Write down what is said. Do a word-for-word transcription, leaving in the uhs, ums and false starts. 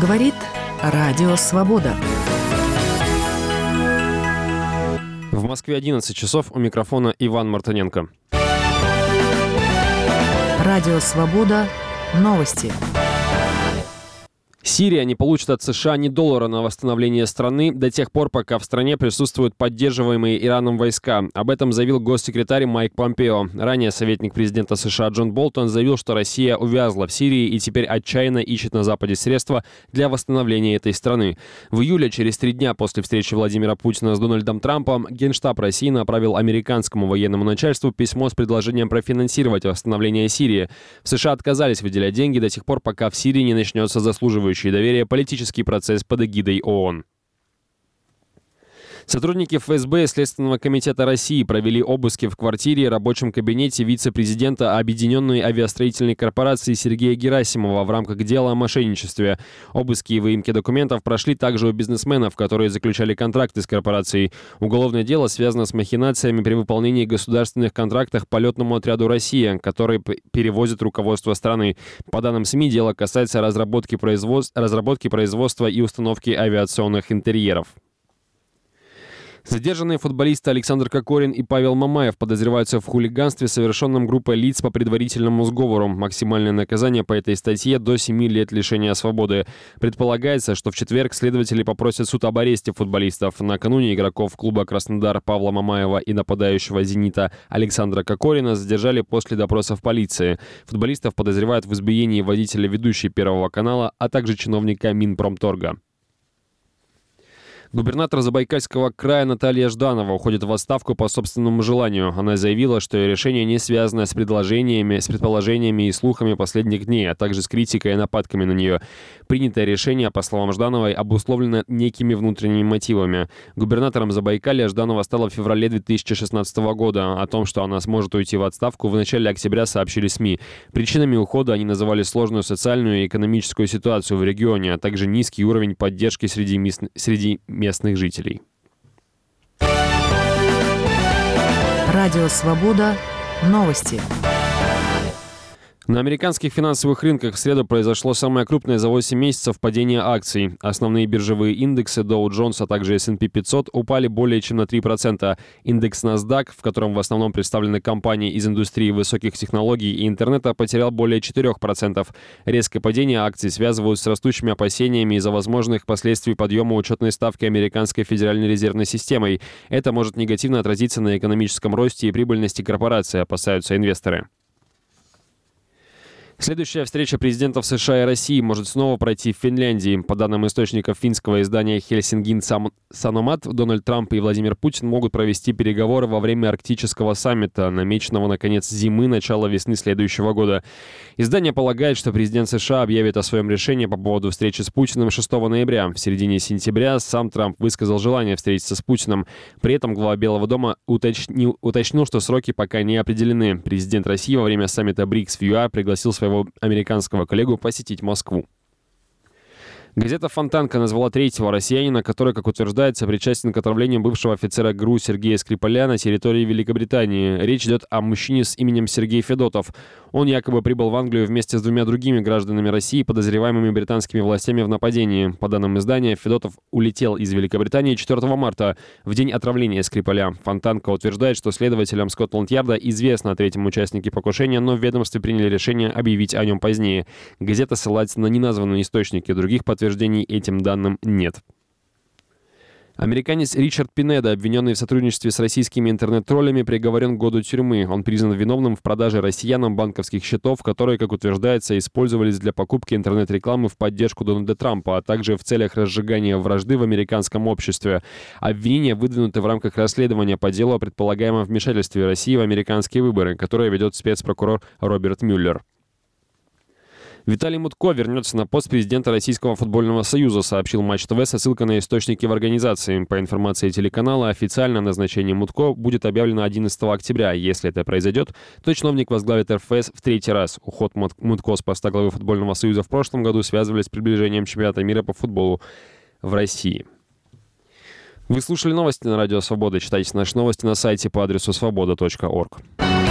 Говорит Радио Свобода. В Москве одиннадцать часов, у микрофона Иван Мартыненко. Радио Свобода. Новости. Сирия не получит от США ни доллара на восстановление страны до тех пор, пока в стране присутствуют поддерживаемые Ираном войска. Об этом заявил госсекретарь Майк Помпео. Ранее советник президента США Джон Болтон заявил, что Россия увязла в Сирии и теперь отчаянно ищет на Западе средства для восстановления этой страны. В июле, через три дня после встречи Владимира Путина с Дональдом Трампом, Генштаб России направил американскому военному начальству письмо с предложением профинансировать восстановление Сирии. В США отказались выделять деньги до тех пор, пока в Сирии не начнется заслуживающий доверия политический процесс под эгидой ООН. Сотрудники эф эс бэ и Следственного комитета России провели обыски в квартире и рабочем кабинете вице-президента Объединенной авиастроительной корпорации Сергея Герасимова в рамках дела о мошенничестве. Обыски и выемки документов прошли также у бизнесменов, которые заключали контракты с корпорацией. Уголовное дело связано с махинациями при выполнении государственных контрактов полетному отряду «Россия», который перевозит руководство страны. По данным СМИ, дело касается разработки, производств... разработки производства и установки авиационных интерьеров. Задержанные футболисты Александр Кокорин и Павел Мамаев подозреваются в хулиганстве, совершенном группой лиц по предварительному сговору. Максимальное наказание по этой статье до семи лет лишения свободы. Предполагается, что в четверг следователи попросят суд об аресте футболистов. Накануне игроков клуба «Краснодар» Павла Мамаева и нападающего «Зенита» Александра Кокорина задержали после допросов полиции. Футболистов подозревают в избиении водителя ведущей Первого канала, а также чиновника Минпромторга. Губернатор Забайкальского края Наталья Жданова уходит в отставку по собственному желанию. Она заявила, что ее решение не связано с предложениями, с предположениями и слухами последних дней, а также с критикой и нападками на нее. Принятое решение, по словам Ждановой, обусловлено некими внутренними мотивами. Губернатором Забайкалья Жданова стала в феврале две тысячи шестнадцатого года. О том, что она сможет уйти в отставку, в начале октября сообщили СМИ. Причинами ухода они называли сложную социальную и экономическую ситуацию в регионе, а также низкий уровень поддержки среди, мис... среди местных жителей. Радио Свобода. Новости. На американских финансовых рынках в среду произошло самое крупное за восемь месяцев падение акций. Основные биржевые индексы Dow Jones, а также эс энд пи пятьсот упали более чем на три процента. Индекс NASDAQ, в котором в основном представлены компании из индустрии высоких технологий и интернета, потерял более четырех процентов. Резкое падение акций связывают с растущими опасениями из-за возможных последствий подъема учетной ставки американской федеральной резервной системой. Это может негативно отразиться на экономическом росте и прибыльности корпорации, опасаются инвесторы. Следующая встреча президентов США и России может снова пройти в Финляндии. По данным источников финского издания Helsingin Sanomat, Дональд Трамп и Владимир Путин могут провести переговоры во время арктического саммита, намеченного на конец зимы, начало весны следующего года. Издание полагает, что президент США объявит о своем решении по поводу встречи с Путиным шестого ноября. В середине сентября сам Трамп высказал желание встретиться с Путиным. При этом глава Белого дома уточнил, уточнил, что сроки пока не определены. Президент России во время саммита брикс в ЮАР пригласил своего американского коллегу посетить Москву. Газета «Фонтанка» назвала третьего россиянина, который, как утверждается, причастен к отравлению бывшего офицера ГРУ Сергея Скрипаля на территории Великобритании. Речь идет о мужчине с именем Сергей Федотов. Он якобы прибыл в Англию вместе с двумя другими гражданами России, подозреваемыми британскими властями в нападении. По данным издания, Федотов улетел из Великобритании четвёртого марта, в день отравления Скрипаля. «Фонтанка» утверждает, что следователям Скотланд-Ярда известно о третьем участнике покушения, но в ведомстве приняли решение объявить о нем позднее. Газета ссылается на неназванные источники, других подтверждений этим данным нет. Американец Ричард Пинеда, обвиненный в сотрудничестве с российскими интернет-троллями, приговорен к году тюрьмы. Он признан виновным в продаже россиянам банковских счетов, которые, как утверждается, использовались для покупки интернет-рекламы в поддержку Дональда Трампа, а также в целях разжигания вражды в американском обществе. Обвинения выдвинуты в рамках расследования по делу о предполагаемом вмешательстве России в американские выборы, которое ведет спецпрокурор Роберт Мюллер. Виталий Мутко вернется на пост президента Российского футбольного союза, сообщил Матч ТВ со ссылкой на источники в организации. По информации телеканала, официально назначение Мутко будет объявлено одиннадцатого октября. Если это произойдет, то чиновник возглавит эр эф эс в третий раз. Уход Мутко с поста главы футбольного союза в прошлом году связывали с приближением чемпионата мира по футболу в России. Вы слушали новости на Радио Свобода. Читайте наши новости на сайте по адресу свобода точка орг.